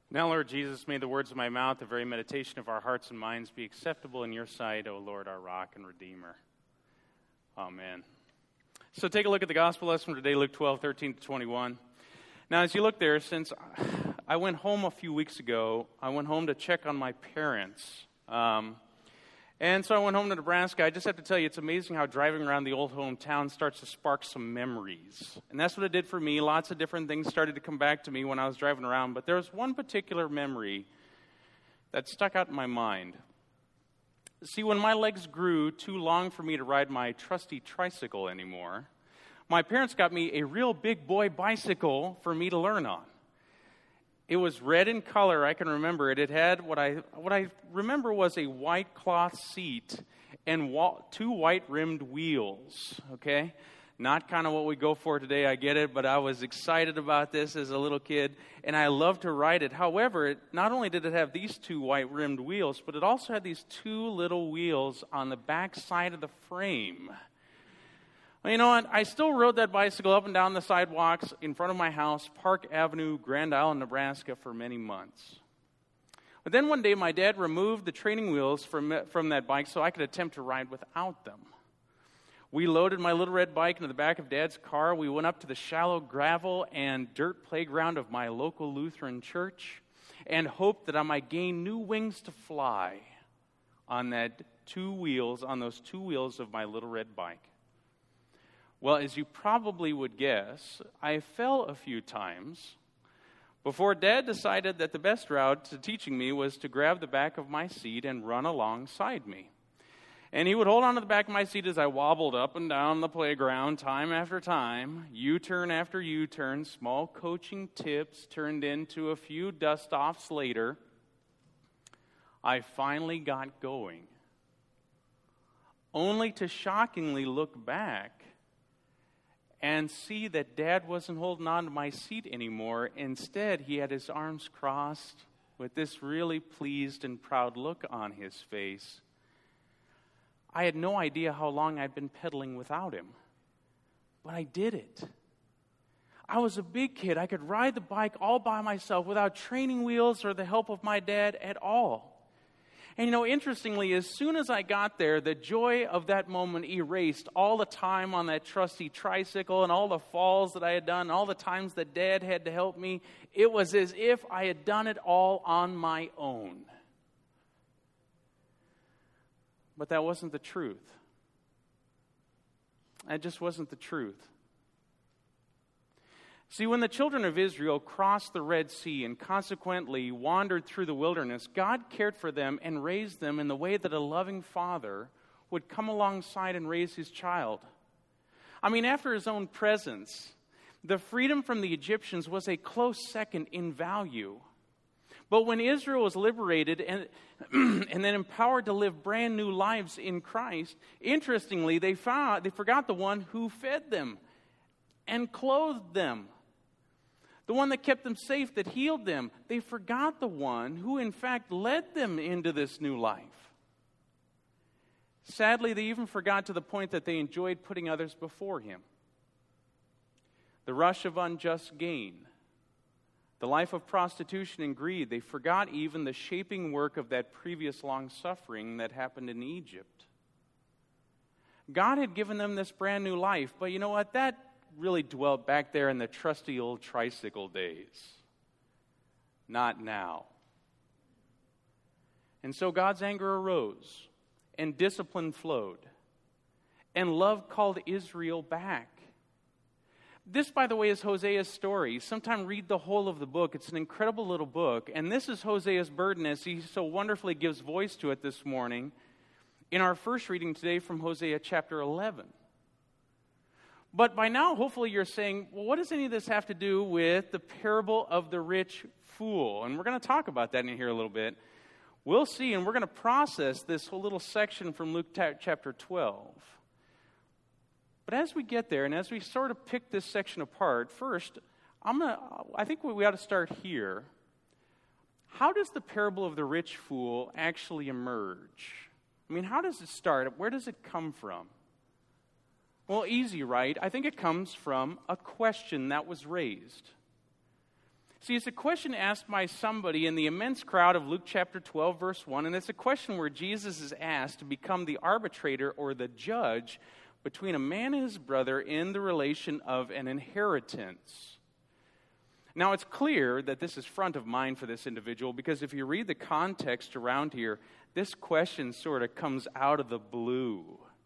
Now, Lord Jesus, may the words of my mouth, the very meditation of our hearts and minds be acceptable in your sight, O Lord, our rock and redeemer. Amen. So take a look at the gospel lesson for today, Luke 12:13-21. Now, as you look there, since I went home a few weeks ago, I went home to check on my parents. And so I went home to Nebraska. I just have to tell you, it's amazing how driving around the old hometown starts to spark some memories. And that's what it did for me. Lots of different things started to come back to me when I was driving around. But there was one particular memory that stuck out in my mind. See, when my legs grew too long for me to ride my trusty tricycle anymore, my parents got me a real big boy bicycle for me to learn on. It was red in color, I can remember it. It had what I remember was a white cloth seat and two white-rimmed wheels, okay? Not kind of what we go for today, I get it, but I was excited about this as a little kid, and I loved to ride it. However, not only did it have these two white-rimmed wheels, but it also had these two little wheels on the back side of the frame. Well, you know what? I still rode that bicycle up and down the sidewalks in front of my house, Park Avenue, Grand Island, Nebraska, for many months. But then one day, my dad removed the training wheels from that bike so I could attempt to ride without them. We loaded my little red bike into the back of Dad's car. We went up to the shallow gravel and dirt playground of my local Lutheran church and hoped that I might gain new wings to fly on those two wheels of my little red bike. Well, as you probably would guess, I fell a few times before Dad decided that the best route to teaching me was to grab the back of my seat and run alongside me. And he would hold on to the back of my seat as I wobbled up and down the playground time after time, U-turn after U-turn, small coaching tips turned into a few dust-offs later. I finally got going, only to shockingly look back and see that Dad wasn't holding on to my seat anymore. Instead, he had his arms crossed with this really pleased and proud look on his face. I had no idea how long I'd been pedaling without him, but I did it. I was a big kid. I could ride the bike all by myself without training wheels or the help of my dad at all. And you know, interestingly, as soon as I got there, the joy of that moment erased all the time on that trusty tricycle and all the falls that I had done, all the times that Dad had to help me. It was as if I had done it all on my own. But that wasn't the truth. That just wasn't the truth. See, when the children of Israel crossed the Red Sea and consequently wandered through the wilderness, God cared for them and raised them in the way that a loving father would come alongside and raise his child. I mean, after his own presence, the freedom from the Egyptians was a close second in value. But when Israel was liberated and then empowered to live brand new lives in Christ, interestingly, they forgot the one who fed them and clothed them. The one that kept them safe, that healed them. They forgot the one who, in fact, led them into this new life. Sadly, they even forgot to the point that they enjoyed putting others before him. The rush of unjust gain, the life of prostitution and greed, they forgot even the shaping work of that previous long-suffering that happened in Egypt. God had given them this brand new life, but you know what? That really dwelt back there in the trusty old tricycle days. Not now. And so God's anger arose, and discipline flowed, and love called Israel back. This, by the way, is Hosea's story. Sometime read the whole of the book. It's an incredible little book, and this is Hosea's burden as he so wonderfully gives voice to it this morning in our first reading today from Hosea chapter 11. But by now, hopefully you're saying, well, what does any of this have to do with the parable of the rich fool? And we're going to talk about that in here a little bit. We'll see, and we're going to process this whole little section from Luke chapter 12. But as we get there, and as we sort of pick this section apart, first, I think we ought to start here. How does the parable of the rich fool actually emerge? I mean, how does it start? Where does it come from? Well, easy, right? I think it comes from a question that was raised. See, it's a question asked by somebody in the immense crowd of Luke chapter 12, verse 1, and it's a question where Jesus is asked to become the arbitrator or the judge between a man and his brother in the relation of an inheritance. Now, it's clear that this is front of mind for this individual because if you read the context around here, this question sort of comes out of the blue.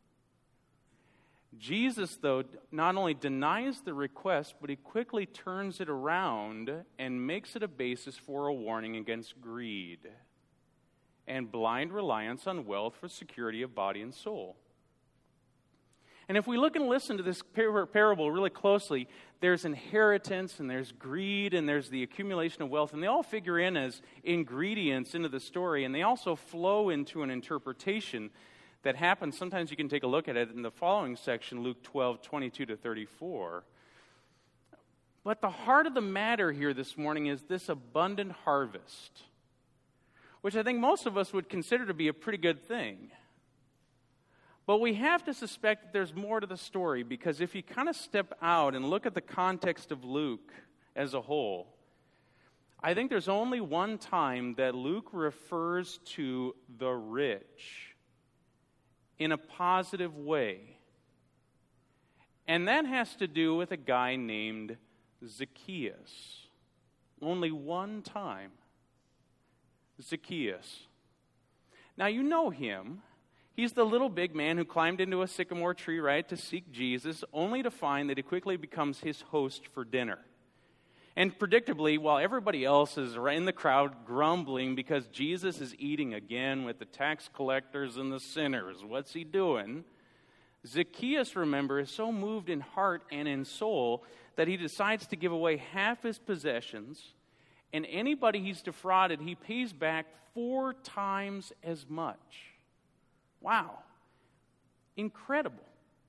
Jesus, though, not only denies the request, but he quickly turns it around and makes it a basis for a warning against greed and blind reliance on wealth for security of body and soul. And if we look and listen to this parable really closely, there's inheritance and there's greed and there's the accumulation of wealth, and they all figure in as ingredients into the story, and they also flow into an interpretation that happens. Sometimes you can take a look at it in the following section, Luke 12, 22 to 34. But the heart of the matter here this morning is this abundant harvest, which I think most of us would consider to be a pretty good thing. But we have to suspect that there's more to the story, because if you kind of step out and look at the context of Luke as a whole, I think there's only one time that Luke refers to the rich in a positive way. And that has to do with a guy named Zacchaeus. Only one time. Zacchaeus. Now you know him. He's the little big man who climbed into a sycamore tree, right, to seek Jesus, only to find that he quickly becomes his host for dinner. And predictably, while everybody else is in the crowd grumbling because Jesus is eating again with the tax collectors and the sinners, what's he doing? Zacchaeus, remember, is so moved in heart and in soul that he decides to give away half his possessions, and anybody he's defrauded, he pays back 4 times as much. Wow. Incredible.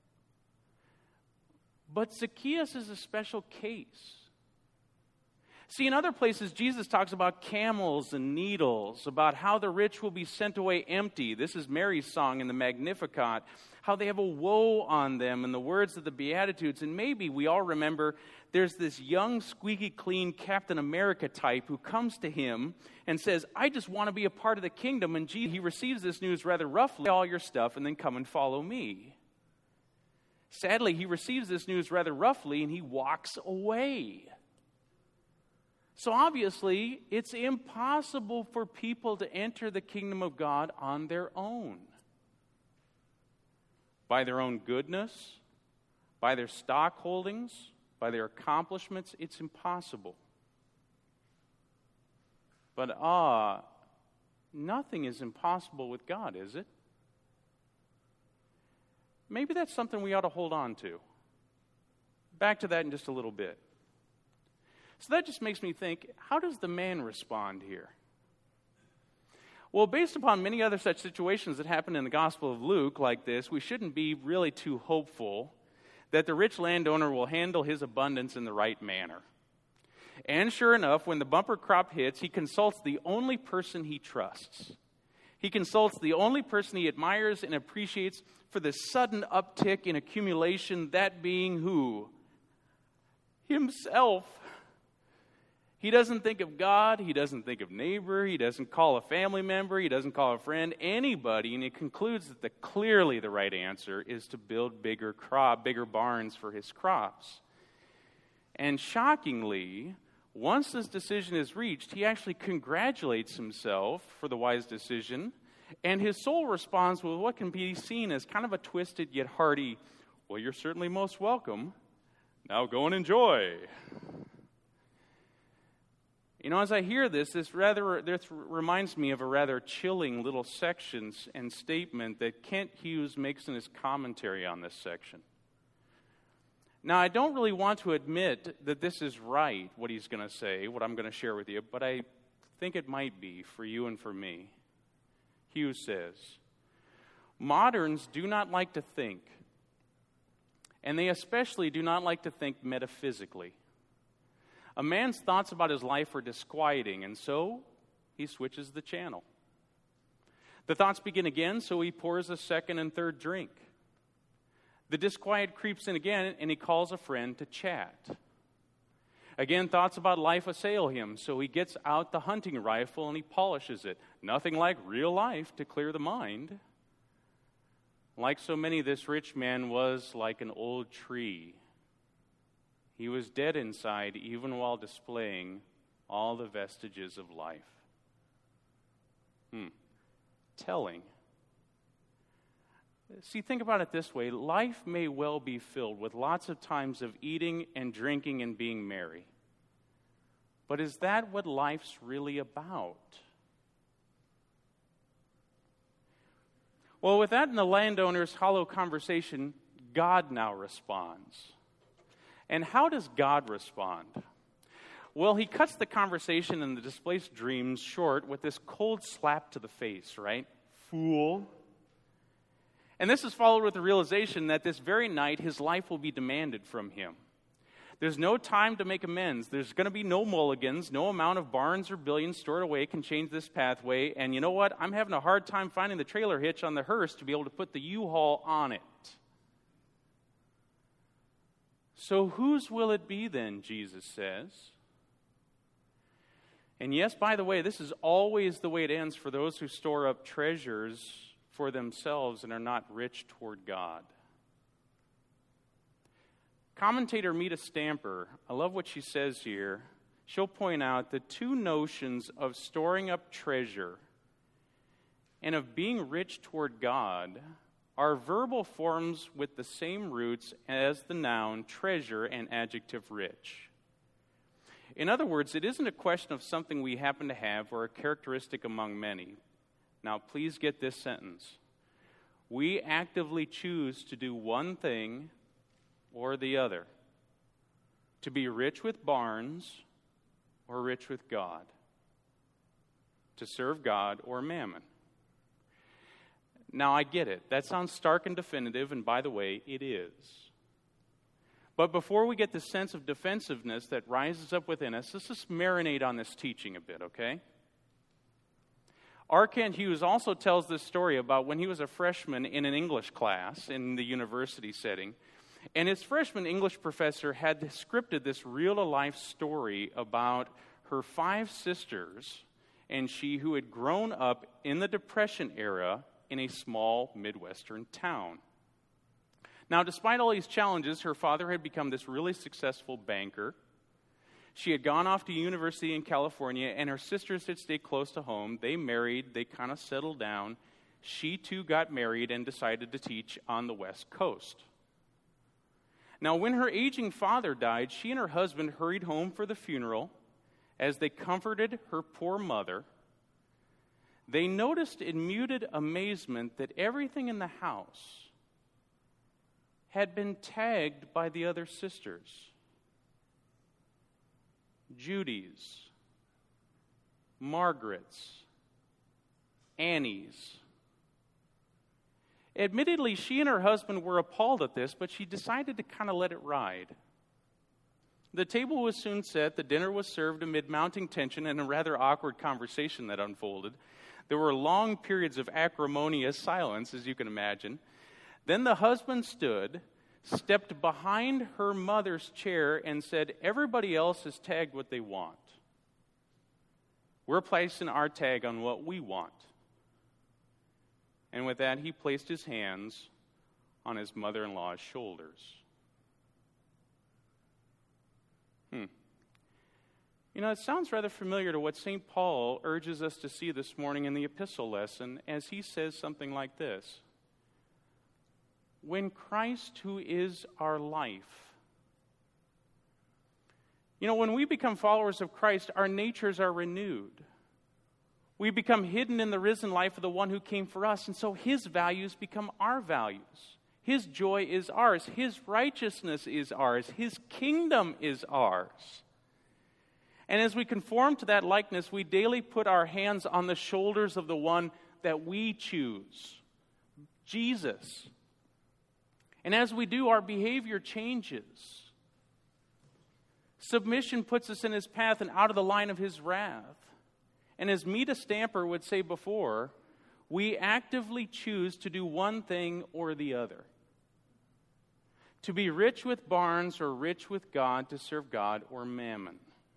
But Zacchaeus is a special case. See, in other places, Jesus talks about camels and needles, about how the rich will be sent away empty. This is Mary's song in the Magnificat, how they have a woe on them in the words of the Beatitudes. And maybe we all remember there's this young, squeaky clean Captain America type who comes to him and says, I just want to be a part of the kingdom. And he receives this news rather roughly, all your stuff and then come and follow me. Sadly, he receives this news rather roughly and he walks away. So obviously, it's impossible for people to enter the kingdom of God on their own. By their own goodness, by their stock holdings, by their accomplishments, it's impossible. But nothing is impossible with God, is it? Maybe that's something we ought to hold on to. Back to that in just a little bit. So that just makes me think, how does the man respond here? Well, based upon many other such situations that happen in the Gospel of Luke like this, we shouldn't be really too hopeful that the rich landowner will handle his abundance in the right manner. And sure enough, when the bumper crop hits, he consults the only person he trusts. He consults the only person he admires and appreciates for the sudden uptick in accumulation, that being who? Himself. He doesn't think of God, he doesn't think of neighbor, he doesn't call a family member, he doesn't call a friend, anybody, and he concludes that clearly the right answer is to build bigger barns for his crops. And shockingly, once this decision is reached, he actually congratulates himself for the wise decision, and his soul responds with what can be seen as kind of a twisted yet hearty, well, you're certainly most welcome. Now go and enjoy. You know, as I hear this reminds me of a rather chilling little section and statement that Kent Hughes makes in his commentary on this section. Now, I don't really want to admit that this is right, what he's going to say, what I'm going to share with you, but I think it might be for you and for me. Hughes says, moderns do not like to think, and they especially do not like to think metaphysically. A man's thoughts about his life are disquieting, and so he switches the channel. The thoughts begin again, so he pours a second and third drink. The disquiet creeps in again, and he calls a friend to chat. Again, thoughts about life assail him, so he gets out the hunting rifle and he polishes it. Nothing like real life to clear the mind. Like so many, this rich man was like an old tree. He was dead inside, even while displaying all the vestiges of life. Telling. See, think about it this way. Life may well be filled with lots of times of eating and drinking and being merry. But is that what life's really about? Well, with that in the landowner's hollow conversation, God now responds. And how does God respond? Well, he cuts the conversation and the displaced dreams short with this cold slap to the face, right? Fool. And this is followed with the realization that this very night his life will be demanded from him. There's no time to make amends. There's going to be no mulligans. No amount of barns or billions stored away can change this pathway. And you know what? I'm having a hard time finding the trailer hitch on the hearse to be able to put the U-Haul on it. So whose will it be then, Jesus says? And yes, by the way, this is always the way it ends for those who store up treasures for themselves and are not rich toward God. Commentator Meta Stamper, I love what she says here. She'll point out the two notions of storing up treasure and of being rich toward God are verbal forms with the same roots as the noun treasure and adjective rich. In other words, it isn't a question of something we happen to have or a characteristic among many. Now, please get this sentence. We actively choose to do one thing or the other. To be rich with barns or rich with God. To serve God or mammon. Now, I get it. That sounds stark and definitive, and by the way, it is. But before we get the sense of defensiveness that rises up within us, let's just marinate on this teaching a bit, okay? R. Kent Hughes also tells this story about when he was a freshman in an English class in the university setting, and his freshman English professor had scripted this real-to-life story about her 5 sisters and she who had grown up in the Depression era in a small Midwestern town. Now, despite all these challenges, her father had become this really successful banker. She had gone off to university in California, and her sisters had stayed close to home. They married. They kind of settled down. She, too, got married and decided to teach on the West Coast. Now, when her aging father died, she and her husband hurried home for the funeral. As they comforted her poor mother, they noticed in muted amazement that everything in the house had been tagged by the other sisters. Judy's, Margaret's, Annie's. Admittedly, she and her husband were appalled at this, but she decided to kind of let it ride. The table was soon set, the dinner was served amid mounting tension and a rather awkward conversation that unfolded. There were long periods of acrimonious silence, as you can imagine. Then the husband stood, stepped behind her mother's chair, and said, "Everybody else has tagged what they want. We're placing our tag on what we want." And with that, he placed his hands on his mother-in-law's shoulders. You know, it sounds rather familiar to what St. Paul urges us to see this morning in the epistle lesson as he says something like this. When Christ, who is our life. You know, when we become followers of Christ, our natures are renewed. We become hidden in the risen life of the one who came for us, and so his values become our values. His joy is ours. His righteousness is ours. His kingdom is ours. And as we conform to that likeness, we daily put our hands on the shoulders of the one that we choose, Jesus. And as we do, our behavior changes. Submission puts us in his path and out of the line of his wrath. And as Meta Stamper would say before, we actively choose to do one thing or the other. To be rich with barns or rich with God, to serve God or mammon.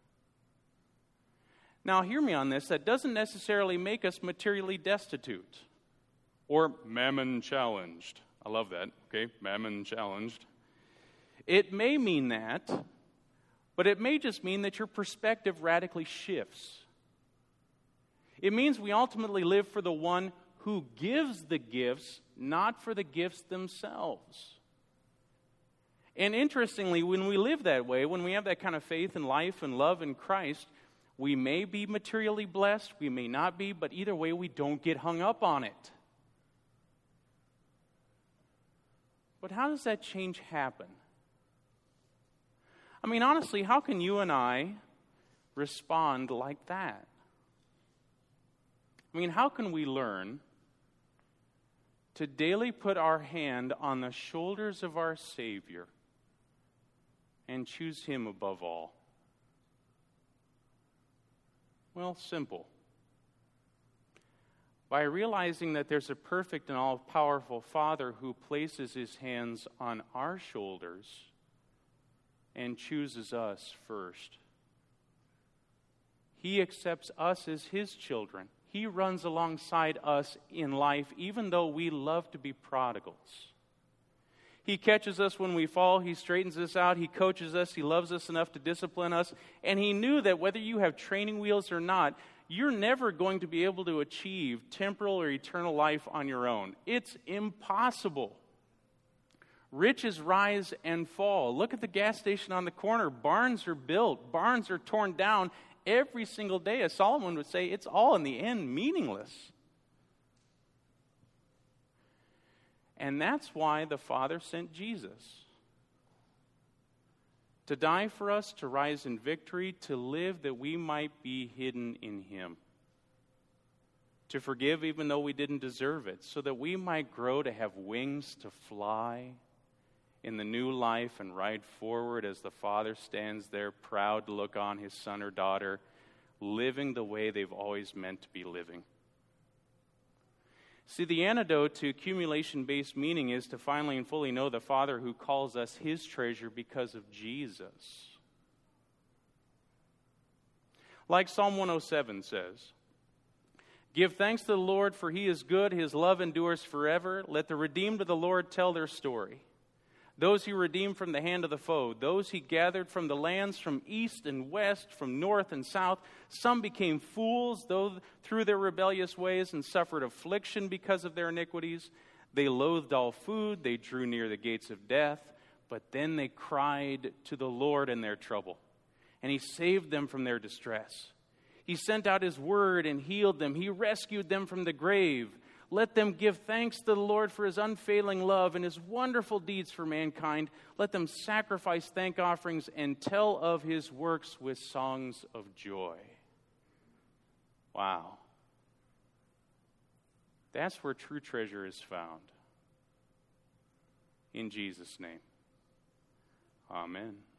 Now, hear me on this. That doesn't necessarily make us materially destitute or mammon challenged. I love that, okay? Mammon challenged. It may mean that, but it may just mean that your perspective radically shifts. It means we ultimately live for the one who gives the gifts, not for the gifts themselves. And interestingly, when we live that way, when we have that kind of faith and life and love in Christ, we may be materially blessed, we may not be, but either way, we don't get hung up on it. But how does that change happen? I mean, honestly, how can you and I respond like that? I mean, how can we learn to daily put our hand on the shoulders of our Savior and choose Him above all? Well, simple. By realizing that there's a perfect and all-powerful Father who places His hands on our shoulders and chooses us first. He accepts us as His children. He runs alongside us in life, even though we love to be prodigals. He catches us when we fall. He straightens us out. He coaches us. He loves us enough to discipline us. And He knew that whether you have training wheels or not, you're never going to be able to achieve temporal or eternal life on your own. It's impossible. Riches rise and fall. Look at the gas station on the corner. Barns are built. Barns are torn down every single day. As Solomon would say, it's all in the end meaningless. And that's why the Father sent Jesus. To die for us, to rise in victory, to live that we might be hidden in Him. To forgive even though we didn't deserve it, so that we might grow to have wings to fly in the new life and ride forward as the Father stands there proud to look on His son or daughter, living the way they've always meant to be living. See, the antidote to accumulation-based meaning is to finally and fully know the Father who calls us His treasure because of Jesus. Like Psalm 107 says, "Give thanks to the Lord, for He is good, His love endures forever. Let the redeemed of the Lord tell their story. Those He redeemed from the hand of the foe, those He gathered from the lands from east and west, from north and south. Some became fools through their rebellious ways and suffered affliction because of their iniquities. They loathed all food, they drew near the gates of death, but then they cried to the Lord in their trouble, and He saved them from their distress. He sent out His word and healed them. He rescued them from the grave. Let them give thanks to the Lord for His unfailing love and His wonderful deeds for mankind. Let them sacrifice thank offerings and tell of His works with songs of joy." Wow. That's where true treasure is found. In Jesus' name. Amen.